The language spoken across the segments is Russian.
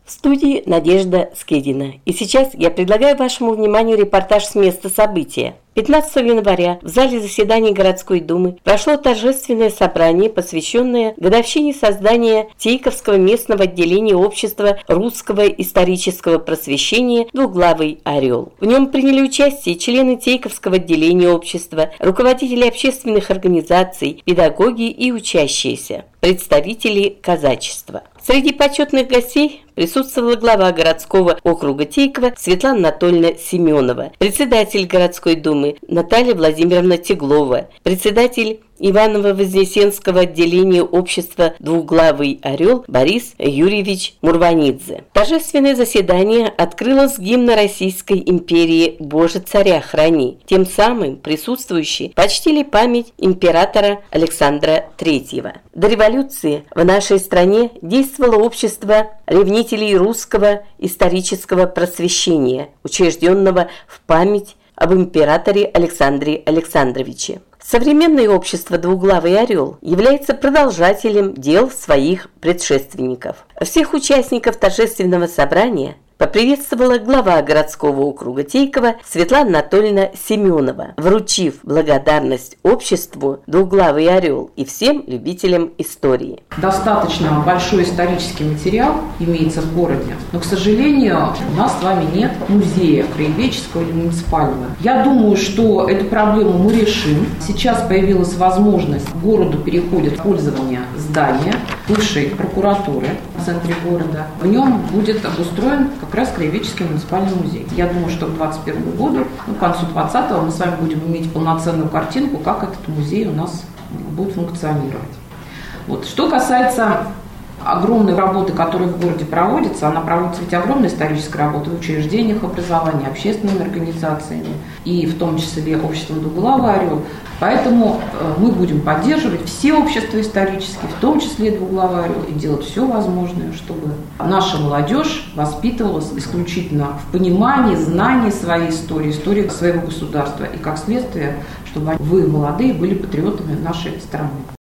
В студии Надежда Скедина. И сейчас я предлагаю вашему вниманию репортаж с места события. 15 января в зале заседаний городской думы прошло торжественное собрание, посвященное годовщине создания Тейковского местного отделения общества русского исторического просвещения «Двуглавый орел». В нем приняли участие члены Тейковского отделения общества, руководители общественных организаций, педагоги и учащиеся, представители казачества. Среди почетных гостей присутствовала глава городского округа Тейково Светлана Анатольевна Семенова, председатель городской думы Наталья Владимировна Теглова, председатель Иваново-Вознесенского отделения общества «Двуглавый орел» Борис Юрьевич Мурванидзе. Торжественное заседание открылось гимна Российской империи «Боже, царя храни». Тем самым присутствующие почтили память императора Александра III. До революции в нашей стране действовало общество ревнителей русского исторического просвещения, учрежденного в память об императоре Александре Александровиче. Современное общество «Двуглавый орел» является продолжателем дел своих предшественников. Всех участников торжественного собрания поприветствовала глава городского округа Тейково Светлана Анатольевна Семенова, вручив благодарность обществу «Двуглавый орел» и всем любителям истории. Достаточно большой исторический материал имеется в городе, но, к сожалению, у нас с вами нет музея краеведческого или муниципального. Я думаю, что эту проблему мы решим. Сейчас появилась возможность, к городу переходит пользование здания бывшей прокуратуры в центре города. В нем будет обустроен как раз краеведческий муниципальный музей. Я думаю, что к 2021 году, к концу 2020-го мы с вами будем иметь полноценную картинку, как этот музей у нас будет функционировать. Вот. Что касается огромной работы, которая в городе проводится, она проводится ведь огромная историческая работа в учреждениях образования, общественными организациями и в том числе обществом «Двуглавый орел». Поэтому мы будем поддерживать все общества исторические, в том числе «Двуглавый орел», и делать все возможное, чтобы наша молодежь воспитывалась исключительно в понимании, знании своей истории, истории своего государства, и как следствие, чтобы вы, молодые, были патриотами нашей страны.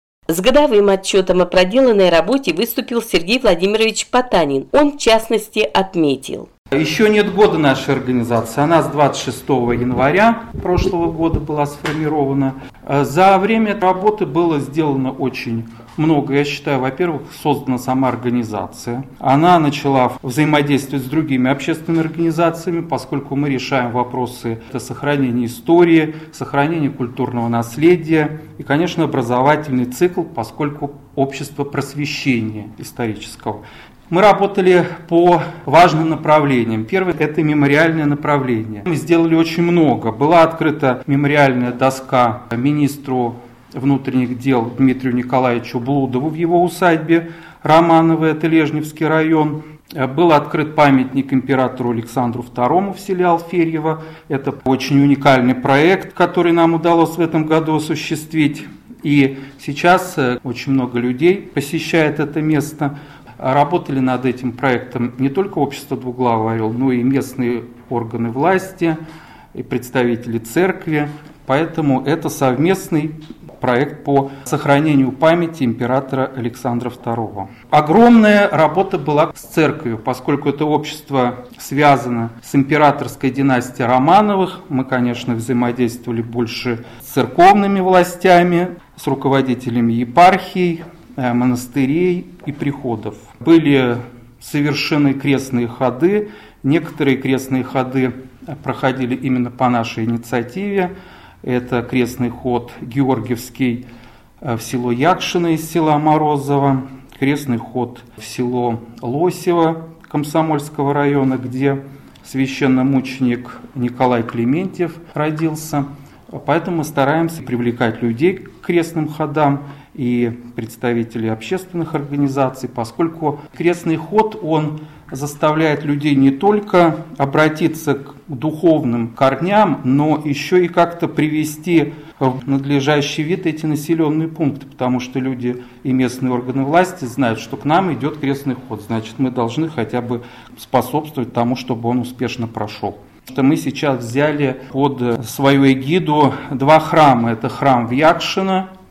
С годовым отчетом о проделанной работе выступил Сергей Владимирович Потанин. Он, в частности, отметил: еще нет года нашей организации, она с 26 января прошлого года была сформирована. За время работы было сделано очень много, я считаю. Во-первых, создана сама организация. Она начала взаимодействовать с другими общественными организациями, поскольку мы решаем вопросы сохранения истории, сохранения культурного наследия и, конечно, образовательный цикл, поскольку общество просвещения исторического. Мы работали по важным направлениям. Первое – это мемориальное направление. Мы сделали очень много. Была открыта мемориальная доска министру внутренних дел Дмитрию Николаевичу Блудову в его усадьбе Романово, это Лежневский район. Был открыт памятник императору Александру II в селе Алферьево. Это очень уникальный проект, который нам удалось в этом году осуществить. И сейчас очень много людей посещает это место. Работали над этим проектом не только общество «Двуглавый орел», но и местные органы власти, и представители церкви. Поэтому это совместный проект по сохранению памяти императора Александра II. Огромная работа была с церковью, поскольку это общество связано с императорской династией Романовых. Мы, конечно, взаимодействовали больше с церковными властями, с руководителями епархий, монастырей и приходов. Были совершены крестные ходы. Некоторые крестные ходы проходили именно по нашей инициативе. Это крестный ход Георгиевский в село Якшино из села Морозово, крестный ход в село Лосево Комсомольского района, где священномученик Николай Клементьев родился. Поэтому мы стараемся привлекать людей к крестным ходам и представителей общественных организаций, поскольку крестный ход, он заставляет людей не только обратиться к духовным корням, но еще и как-то привести в надлежащий вид эти населенные пункты, потому что люди и местные органы власти знают, что к нам идет крестный ход, значит, мы должны хотя бы способствовать тому, чтобы он успешно прошел. Что мы сейчас взяли под свою эгиду два храма. Это храм в Якшино,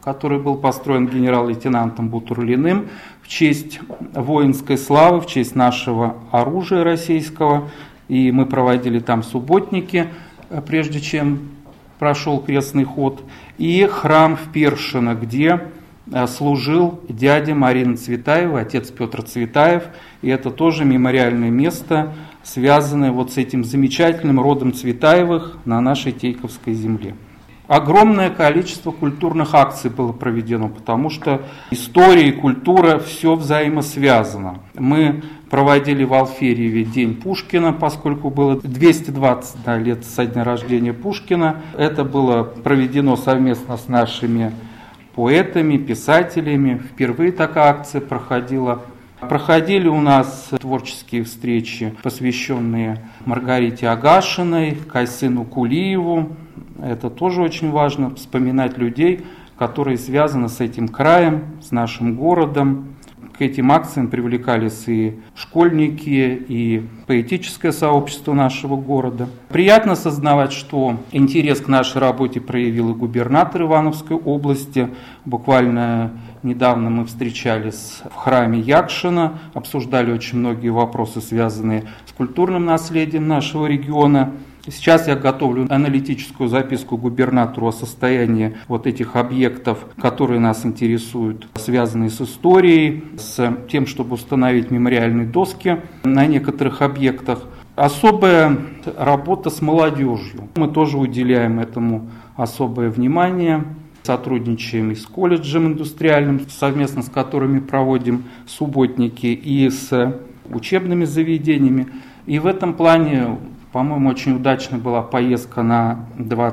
который был построен генерал-лейтенантом Бутурлиным в честь воинской славы, в честь нашего оружия российского. И мы проводили там субботники, прежде чем прошел крестный ход. И храм в Першино, где служил дядя Марины Цветаевой, отец Петр Цветаев. И это тоже мемориальное место, связанное вот с этим замечательным родом Цветаевых на нашей Тейковской земле. Огромное количество культурных акций было проведено, потому что история и культура все взаимосвязано. Мы проводили в Алферьеве День Пушкина, поскольку было 220 лет со дня рождения Пушкина. Это было проведено совместно с нашими поэтами, писателями. Впервые такая акция проходила. Проходили у нас творческие встречи, посвященные Маргарите Агашиной, Кайсыну Кулиеву. Это тоже очень важно, вспоминать людей, которые связаны с этим краем, с нашим городом. К этим акциям привлекались и школьники, и поэтическое сообщество нашего города. Приятно осознавать, что интерес к нашей работе проявил и губернатор Ивановской области. Буквально недавно мы встречались в храме Якшина, обсуждали очень многие вопросы, связанные с культурным наследием нашего региона. Сейчас я готовлю аналитическую записку губернатору о состоянии вот этих объектов, которые нас интересуют, связанные с историей, с тем, чтобы установить мемориальные доски на некоторых объектах. Особая работа с молодежью. Мы тоже уделяем этому особое внимание. Сотрудничаем и с колледжем индустриальным, совместно с которыми проводим субботники, и с учебными заведениями. И в этом плане, по-моему, очень удачной была поездка на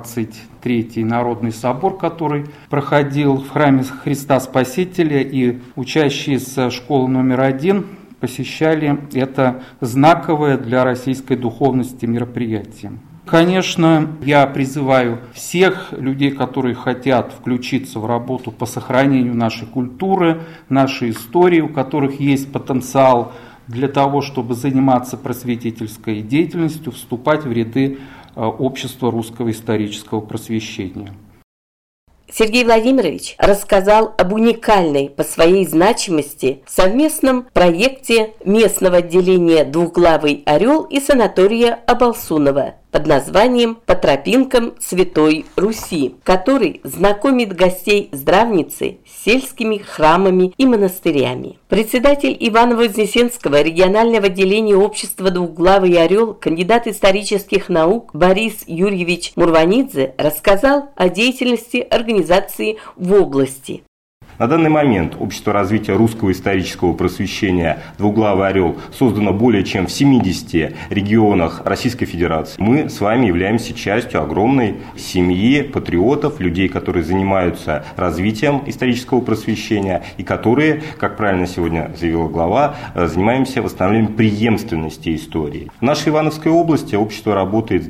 23-й Народный собор, который проходил в храме Христа Спасителя, и учащиеся школы номер 1 посещали это знаковое для российской духовности мероприятие. Конечно, я призываю всех людей, которые хотят включиться в работу по сохранению нашей культуры, нашей истории, у которых есть потенциал для того, чтобы заниматься просветительской деятельностью, вступать в ряды общества русского исторического просвещения. Сергей Владимирович рассказал об уникальной по своей значимости совместном проекте местного отделения «Двуглавый орел» и санатория Обалсунова под названием «По тропинкам Святой Руси», который знакомит гостей здравницы с сельскими храмами и монастырями. Председатель Иваново-Вознесенского регионального отделения общества «Двуглавый орел», кандидат исторических наук Борис Юрьевич Мурванидзе рассказал о деятельности организации в области. На данный момент Общество развития русского исторического просвещения «Двуглавый орел» создано более чем в 70 регионах Российской Федерации. Мы с вами являемся частью огромной семьи патриотов, людей, которые занимаются развитием исторического просвещения и которые, как правильно сегодня заявила глава, занимаемся восстановлением преемственности истории. В нашей Ивановской области общество работает с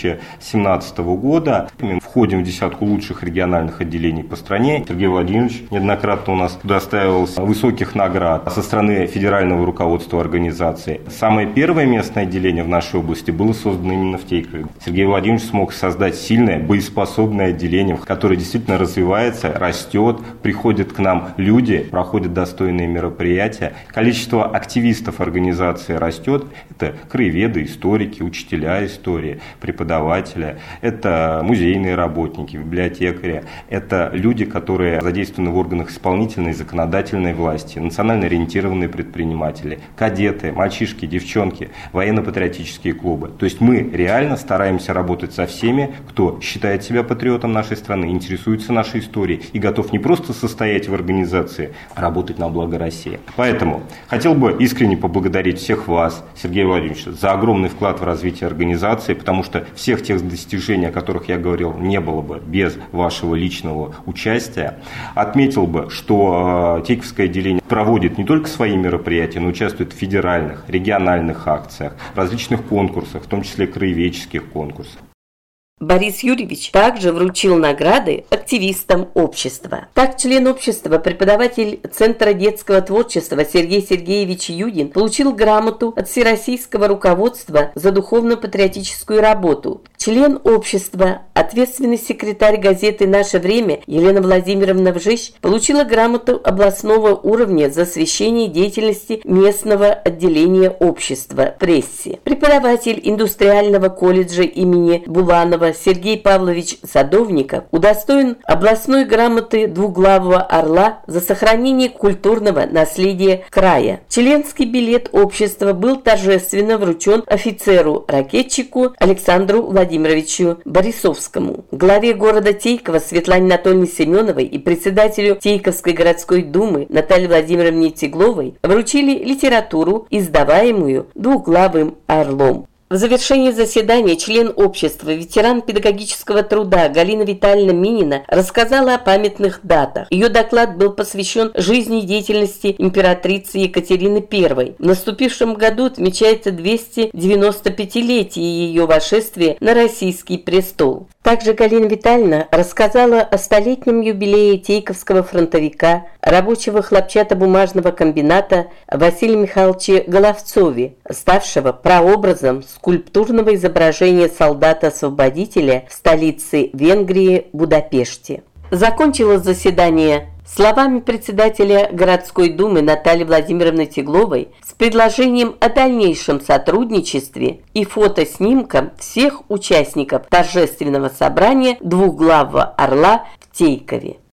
2017 года. Мы входим в десятку лучших региональных отделений по стране. Сергей Владимирович неоднократно у нас удостаивался высоких наград со стороны федерального руководства организации. Самое первое местное отделение в нашей области было создано именно в Тейкове. Сергей Владимирович смог создать сильное, боеспособное отделение, которое действительно развивается, растет, приходят к нам люди, проходят достойные мероприятия. Количество активистов организации растет. Это краеведы, историки, учителя истории, преподаватели, это музейные работники, библиотекари, это люди, которые задействованы в органах исполнительной и законодательной власти, национально ориентированные предприниматели, кадеты, мальчишки, девчонки, военно-патриотические клубы. То есть мы реально стараемся работать со всеми, кто считает себя патриотом нашей страны, интересуется нашей историей и готов не просто состоять в организации, а работать на благо России. Поэтому хотел бы искренне поблагодарить всех вас, Сергей Владимирович, за огромный вклад в развитие организации, потому что всех тех достижений, о которых я говорил, не было бы без вашего личного участия. Отметил бы, что Тейковское отделение проводит не только свои мероприятия, но участвует в федеральных, региональных акциях, различных конкурсах, в том числе краеведческих конкурсах. Борис Юрьевич также вручил награды активистам общества. Так, член общества, преподаватель Центра детского творчества Сергей Сергеевич Юдин получил грамоту от всероссийского руководства за духовно-патриотическую работу. Член общества, ответственный секретарь газеты «Наше время» Елена Владимировна Вжищ получила грамоту областного уровня за освещение деятельности местного отделения общества в прессе. Преподаватель индустриального колледжа имени Буланова Сергей Павлович Садовников удостоен областной грамоты двуглавого орла за сохранение культурного наследия края. Членский билет общества был торжественно вручен офицеру-ракетчику Александру Владимировичу Борисовскому, главе города Тейково Светлане Анатольевне Семеновой и председателю Тейковской городской думы Наталье Владимировне Тегловой вручили литературу, издаваемую двуглавым орлом. В завершении заседания член общества, ветеран педагогического труда Галина Витальевна Минина рассказала о памятных датах. Ее доклад был посвящен жизни и деятельности императрицы Екатерины I. В наступившем году отмечается 295-летие ее восшествия на российский престол. Также Галина Витальевна рассказала о столетнем юбилее тейковского фронтовика, рабочего хлопчатобумажного комбината Василия Михайловича Головцове, ставшего прообразом скульптурного изображения солдата-освободителя в столице Венгрии Будапеште. Закончилось заседание словами председателя городской думы Натальи Владимировны Тегловой с предложением о дальнейшем сотрудничестве и фотоснимком всех участников торжественного собрания двуглавого орла в Тейкове.